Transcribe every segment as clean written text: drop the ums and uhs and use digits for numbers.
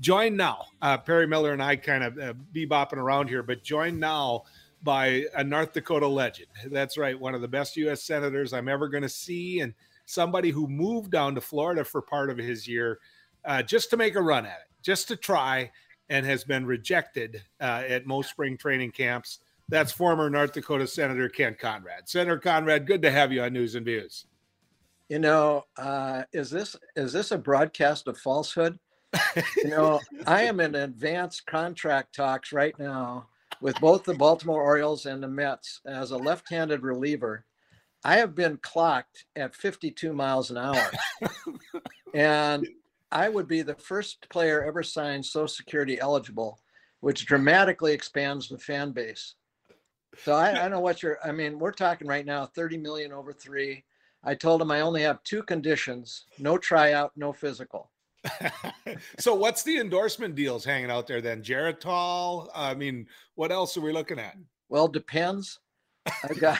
Joined now. Perry Miller and I kind of bebopping around here, but joined now by a North Dakota legend. That's right, one of the best U.S. senators I'm ever going to see, and somebody who moved down to Florida for part of his year just to make a run at it, just to try, and has been rejected at most spring training camps. That's former North Dakota Senator Kent Conrad. Senator Conrad, good to have you on News and Views. You know, is this a broadcast of falsehood? You know, I am in advanced contract talks right now with both the Baltimore Orioles and the Mets as a left-handed reliever. I have been clocked at 52 miles an hour. And I would be the first player ever signed Social Security eligible, which dramatically expands the fan base. So I know what we're talking right now, 30 million over 3. I told him I only have 2 conditions: no tryout, no physical. So what's the endorsement deals hanging out there then? Geritol? I mean, what else are we looking at? Well, depends. I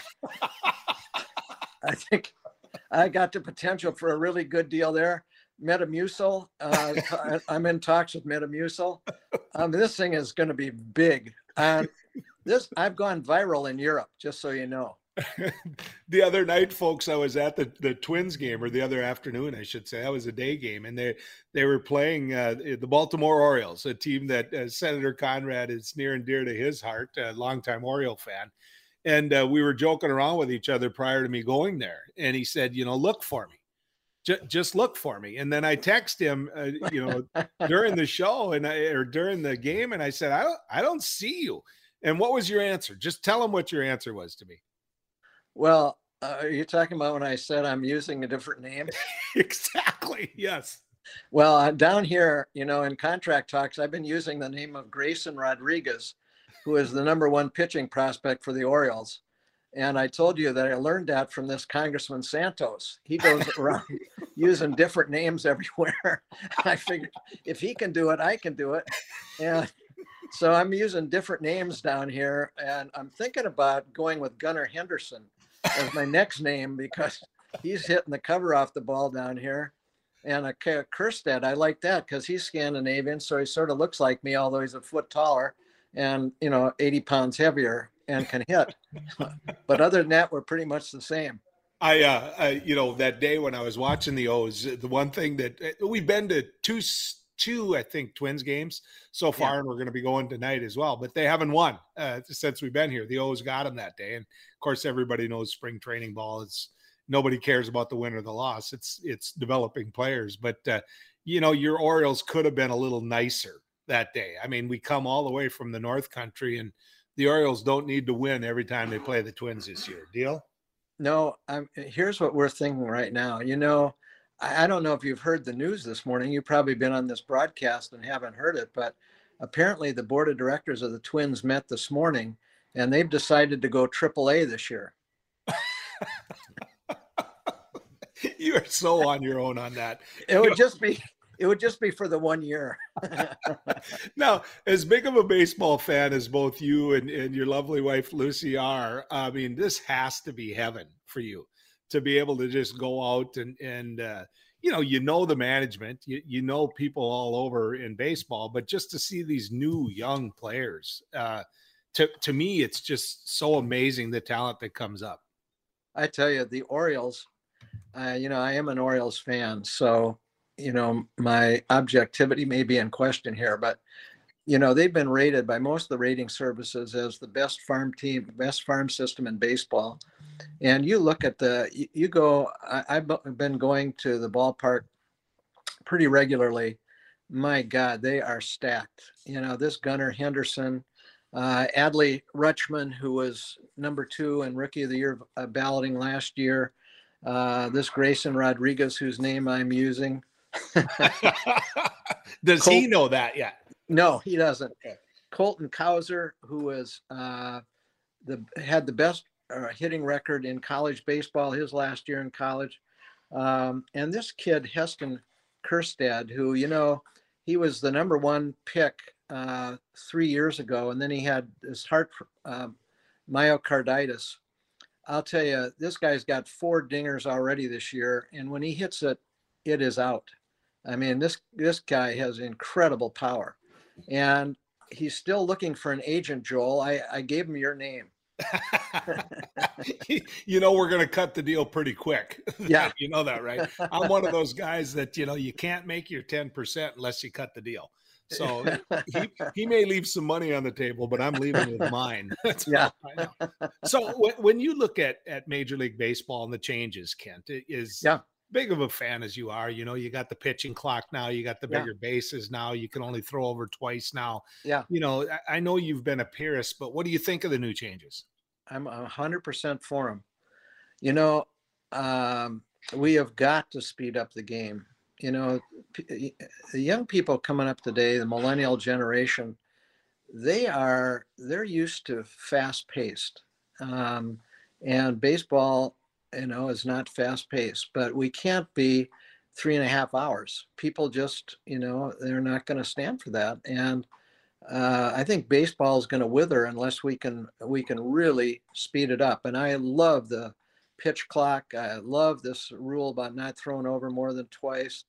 think I got the potential for a really good deal there. Metamucil. I'm in talks with Metamucil. This thing is going to be big. I've gone viral in Europe, just so you know. The other night, folks, I was at the Twins game, or the other afternoon, I should say. That was a day game, and they were playing the Baltimore Orioles, a team that Senator Conrad is near and dear to his heart, a longtime Oriole fan. And we were joking around with each other prior to me going there, and he said, look for me. Just look for me. And then I text him, during the show or during the game, and I said, I don't see you. And what was your answer? Just tell him what your answer was to me. Well, are you talking about when I said I'm using a different name? Exactly. Yes. Well, down here, in contract talks, I've been using the name of Grayson Rodriguez, who is the #1 pitching prospect for the Orioles. And I told you that I learned that from this Congressman Santos. He goes around using different names everywhere. I figured if he can do it, I can do it. And so I'm using different names down here. And I'm thinking about going with Gunnar Henderson as my next name, because he's hitting the cover off the ball down here. And Kjerstad, I like that because he's Scandinavian. So he sort of looks like me, although he's a foot taller and, 80 pounds heavier and can hit. But other than that, we're pretty much the same. I that day when I was watching the O's, the one thing that we've been to two, I think, Twins games so far, and we're going to be going tonight as well, but they haven't won since we've been here. The O's got them that day. And of course, everybody knows spring training ball is nobody cares about the win or the loss. It's developing players, but your Orioles could have been a little nicer that day. I mean, we come all the way from the North Country, and the Orioles don't need to win every time they play the Twins this year. Deal? No, here's what we're thinking right now. I don't know if you've heard the news this morning. You've probably been on this broadcast and haven't heard it, but apparently the board of directors of the Twins met this morning, and they've decided to go AAA this year. You are so on your own on that. It would just be for the 1 year. Now, as big of a baseball fan as both you and your lovely wife Lucy are, I mean, this has to be heaven for you to be able to just go out and the management, people all over in baseball, but just to see these new young players, to me, it's just so amazing the talent that comes up. I tell you, the Orioles, I am an Orioles fan, so my objectivity may be in question here, but they've been rated by most of the rating services as the best farm team, best farm system in baseball. And you look at I've been going to the ballpark pretty regularly. My God, they are stacked. This Gunnar Henderson, Adley Rutschman, who was #2 and Rookie of the Year balloting last year. This Grayson Rodriguez, whose name I'm using. Does he know that yet? No, he doesn't. Okay. Colton Cowser, who was had the best hitting record in college baseball his last year in college, and this kid Heston Kjerstad, who he was the #1 pick 3 years ago, and then he had this heart myocarditis. I'll tell you, this guy's got 4 dingers already this year, and when he hits it, it is out. I mean, this guy has incredible power, and he's still looking for an agent. Joel, I gave him your name. We're going to cut the deal pretty quick. Yeah. You know that, right? I'm one of those guys that, you can't make your 10% unless you cut the deal. So he may leave some money on the table, but I'm leaving with mine. That's Yeah. all I know. So when you look at Major League Baseball and the changes, Kent, is big of a fan as you are, you got the pitching clock now, you got the bigger bases now, you can only throw over twice now. Yeah. I know you've been a purist, but what do you think of the new changes? I'm 100% for him. We have got to speed up the game. The young people coming up today, the millennial generation, they're used to fast paced. And baseball, is not fast paced, but we can't be 3.5 hours. People just, they're not going to stand for that. And I think baseball is going to wither unless we can really speed it up. And I love the pitch clock. I love this rule about not throwing over more than twice.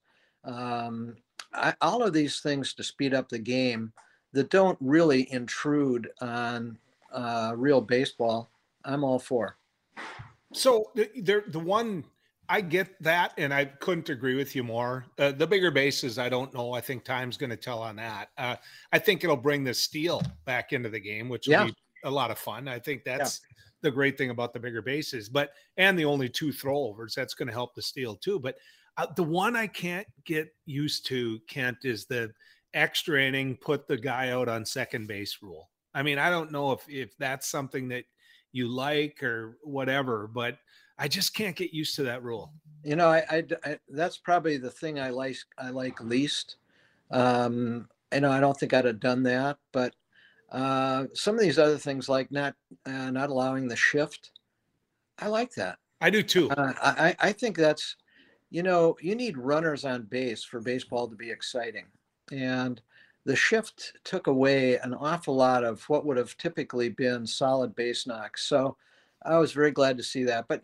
All of these things to speed up the game that don't really intrude on real baseball, I'm all for. So the one, I get that, and I couldn't agree with you more. The bigger bases, I don't know. I think time's going to tell on that. I think it'll bring the steal back into the game, which will be a lot of fun. I think that's the great thing about the bigger bases, and the only 2 throwovers, that's going to help the steal too. But the one I can't get used to, Kent, is the extra inning, put the guy out on second base rule. I mean, I don't know if that's something that you like or whatever, but I just can't get used to that rule. I that's probably the thing I like least. I don't think I'd have done that, but some of these other things, like not allowing the shift, I like that. I do too. I think that's, you need runners on base for baseball to be exciting, and the shift took away an awful lot of what would have typically been solid base knocks. So I was very glad to see that. But,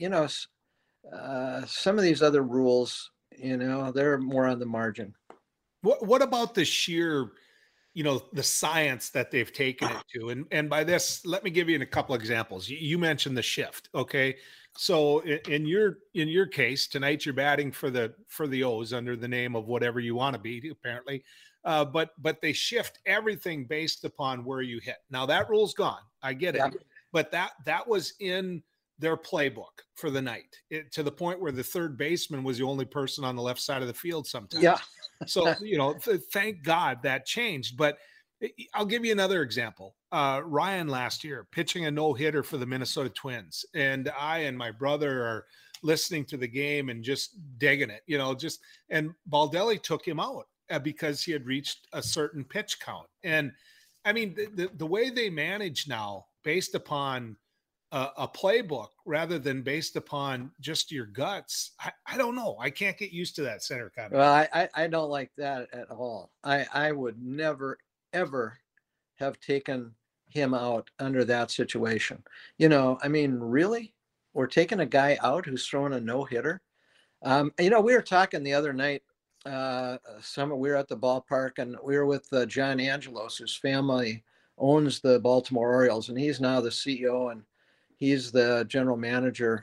some of these other rules, they're more on the margin. What about the sheer, the science that they've taken it to? And by this, let me give you a couple examples. You mentioned the shift. Okay. So in your case tonight, you're batting for the O's under the name of whatever you want to be, apparently. But they shift everything based upon where you hit. Now that rule's gone. I get it. But that was in their playbook for the night, to the point where the third baseman was the only person on the left side of the field sometimes. Yeah. So, thank God that changed. But I'll give you another example. Ryan last year pitching a no-hitter for the Minnesota Twins. And I and my brother are listening to the game and just digging it, and Baldelli took him out because he had reached a certain pitch count. And I mean, the way they manage now, based upon a playbook rather than based upon just your guts, I don't know. I can't get used to that center comment. Well, I don't like that at all. I would never, ever have taken him out under that situation. I mean, really? We're taking a guy out who's throwing a no-hitter? We were talking the other night, we were at the ballpark, and we were with John Angelos, whose family owns the Baltimore Orioles, and he's now the CEO, and he's the general manager,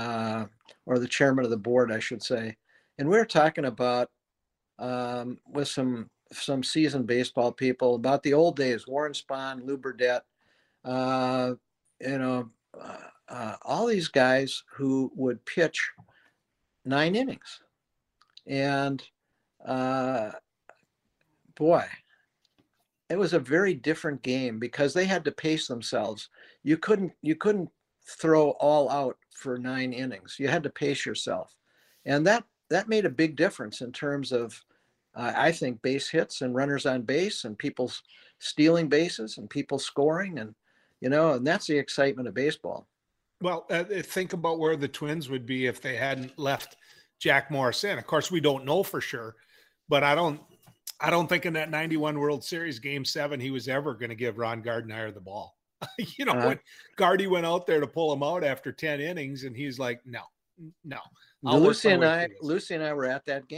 or the chairman of the board, I should say. And we were talking about, with some seasoned baseball people, about the old days, Warren Spahn, Lou Burdette, all these guys who would pitch 9 innings. And boy, it was a very different game because they had to pace themselves. You couldn't throw all out for 9 innings. You had to pace yourself. And that made a big difference in terms of, I think, base hits and runners on base and people stealing bases and people scoring. And, and that's the excitement of baseball. Well, think about where the Twins would be if they hadn't left Jack Morris in. Of course, we don't know for sure, but I don't think in that 91 World Series Game 7 he was ever going to give Ron Gardenhire the ball. When Gardy went out there to pull him out after 10 innings, and he's like, no. Lucy and I were at that game.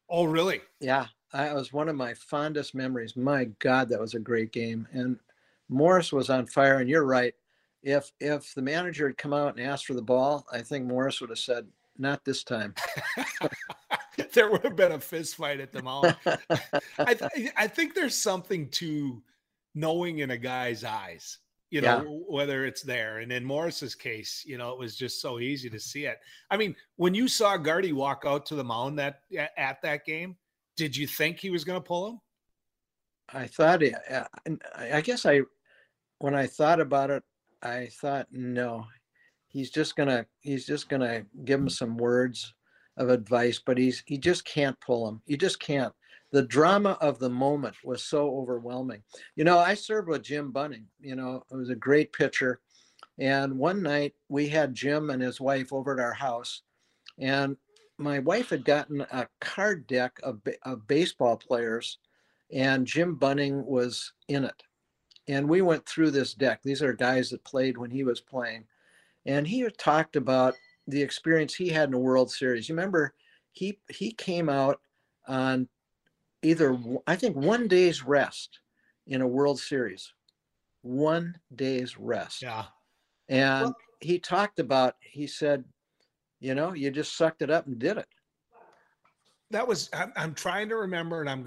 Oh, really? Yeah, I was one of my fondest memories. My God, that was a great game. And Morris was on fire. And you're right. If the manager had come out and asked for the ball, I think Morris would have said, "Not this time." There would have been a fist fight at the mound. I think there's something to knowing in a guy's eyes, Yeah, whether it's there. And in Morris's case, it was just so easy to see it. I mean, when you saw Gardy walk out to the mound at that game, did you think he was going to pull him? I thought. I guess when I thought about it, I thought, no, he's just gonna give him some words of advice, but he just can't pull him. You just can't. The drama of the moment was so overwhelming. I served with Jim Bunning. It was a great pitcher. And one night we had Jim and his wife over at our house, and my wife had gotten a card deck of baseball players, and Jim Bunning was in it. And we went through this deck. These are guys that played when he was playing. And he talked about the experience he had in a World Series. You remember, he came out on I think 1 day's rest in a World Series. 1 day's rest. Yeah. And Well, he talked about, he said, you just sucked it up and did it. I'm trying to remember, and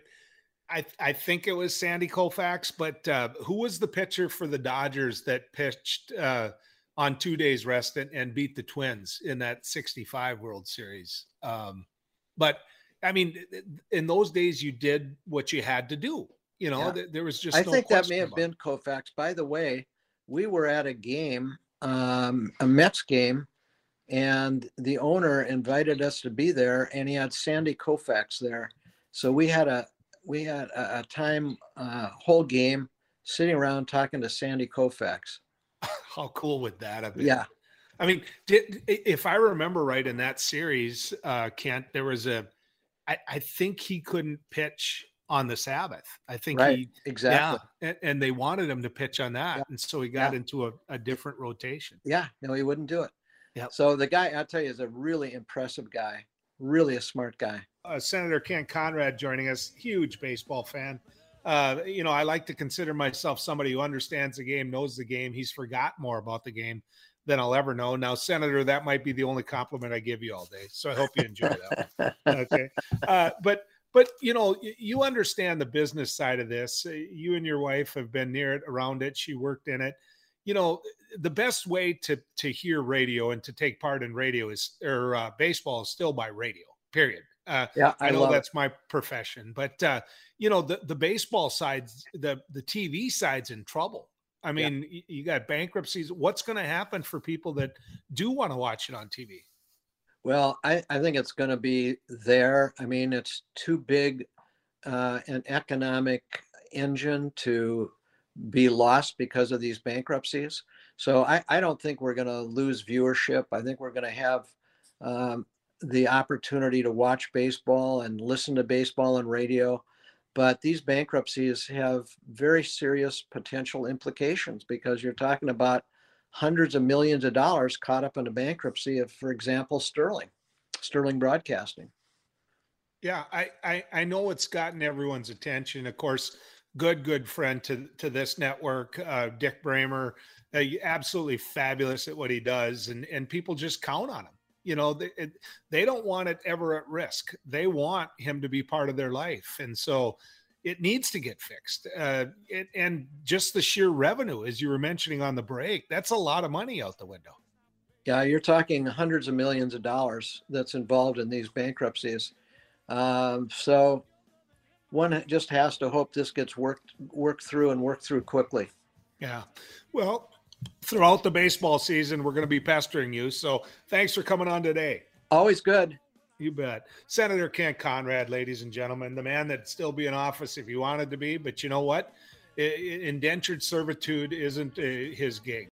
I think it was Sandy Koufax, but who was the pitcher for the Dodgers that pitched on 2 days rest and beat the Twins in that 65 World Series? But I mean, in those days, you did what you had to do. Yeah. There was just I no think that may question have about been Koufax. By the way, we were at a game, a Mets game, and the owner invited us to be there, and he had Sandy Koufax there. So we had a time, whole game, sitting around talking to Sandy Koufax. How cool would that have been? Yeah. I mean, if I remember right in that series, Kent, there was I think he couldn't pitch on the Sabbath. I think Right. Exactly. yeah, and they wanted him to pitch on that, Yeah. and so he got Yeah. into a different rotation. Yeah. No, he wouldn't do it. Yeah. So the guy, I'll tell you, is a really impressive guy, really a smart guy. Senator Ken Conrad joining us, huge baseball fan. I like to consider myself somebody who understands the game, knows the game. He's forgot more about the game than I'll ever know. Now, Senator, that might be the only compliment I give you all day. So I hope you enjoy that one. Okay. But you understand the business side of this. You and your wife have been near it, around it. She worked in it. The best way to hear radio and to take part in radio baseball is still by radio, period. Yeah, I know that's it. my profession, but the baseball side, the TV side's in trouble. I mean, you got bankruptcies. What's going to happen for people that do want to watch it on TV? Well, I think it's going to be there. I mean, it's too big an economic engine to be lost because of these bankruptcies. So I don't think we're going to lose viewership. I think we're going to have the opportunity to watch baseball and listen to baseball on radio. But these bankruptcies have very serious potential implications, because you're talking about hundreds of millions of dollars caught up in a bankruptcy of, for example, Sterling Broadcasting. Yeah, I know it's gotten everyone's attention. Of course, good friend to this network, Dick Bramer, absolutely fabulous at what he does, and people just count on him. They don't want it ever at risk. They want him to be part of their life. And so it needs to get fixed. And just the sheer revenue, as you were mentioning on the break, that's a lot of money out the window. Yeah, you're talking hundreds of millions of dollars that's involved in these bankruptcies. So one just has to hope this gets worked through quickly. Yeah. Well, throughout the baseball season, we're going to be pestering you. So thanks for coming on today. Always good. You bet. Senator Ken Conrad, ladies and gentlemen, the man that'd still be in office if he wanted to be. But you know what? Indentured servitude isn't his gig.